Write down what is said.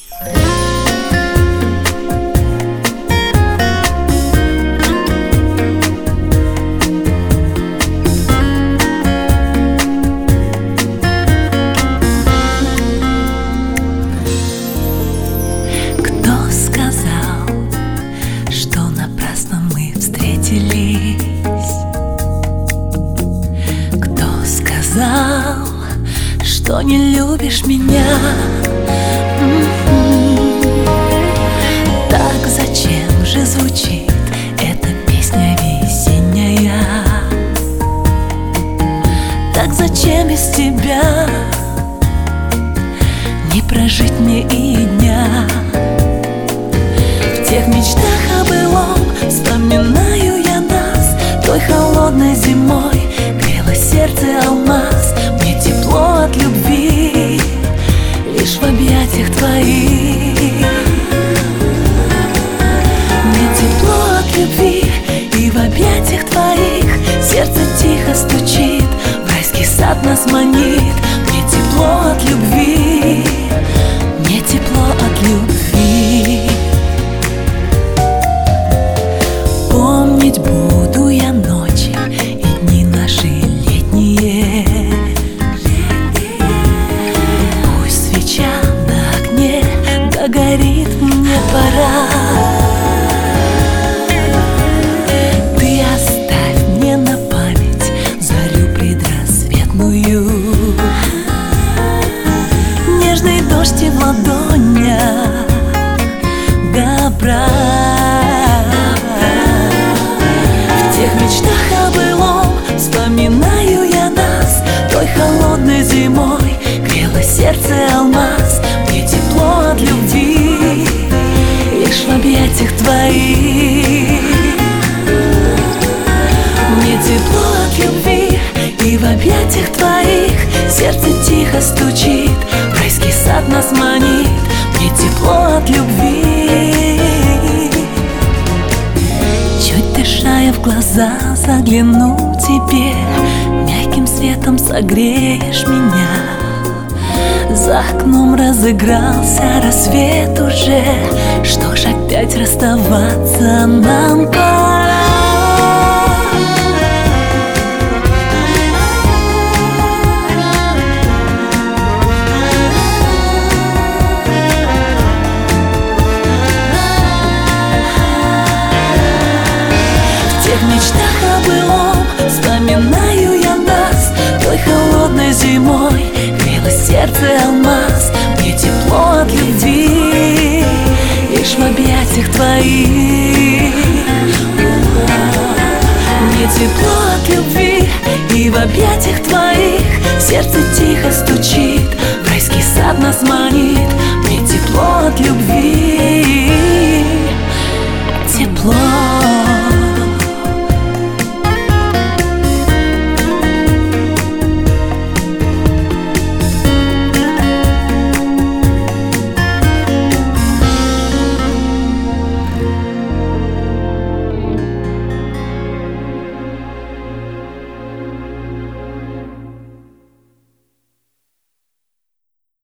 Сказал, что не любишь меня. Так зачем же звучит эта песня весенняя? Так зачем без тебя не прожить мне и дня? В тех мечтах о былом вспоминаю я нас. Той холодной зимой грело сердце алмаз. Мне тепло от любви лишь в объятиях твоих. Мне тепло от любви и в объятиях твоих. Сердце тихо стучит, в райский сад нас манит. Мне тепло от любви, мне тепло от любви. Помнить буду я ночи и дни наши летние. Пусть свеча на окне догорит, мне пора. Ты оставь мне на память зарю предрассветную. Нежный дождь и в ладонях добра. В тех мечтах о былом вспоминаю я нас. Той холодной зимой грело сердце алмаз. Мне тепло от любви лишь в объятиях твоих. Мне тепло от любви и в объятиях твоих. Сердце тихо стучит, в райский сад нас манит. Мне тепло от любви. Чуть дыша я в глаза загляну тебе. Мягким светом согреешь меня. За окном разыгрался рассвет уже. Что ж опять расставаться нам пора. В мечтах о былом вспоминаю я нас. Той холодной зимой грело сердце алмаз. Мне тепло от любви лишь в объятиях твоих. Мне тепло от любви и в объятиях твоих. Сердце тихо стучит, в райский сад нас манит. Мне тепло от любви, тепло.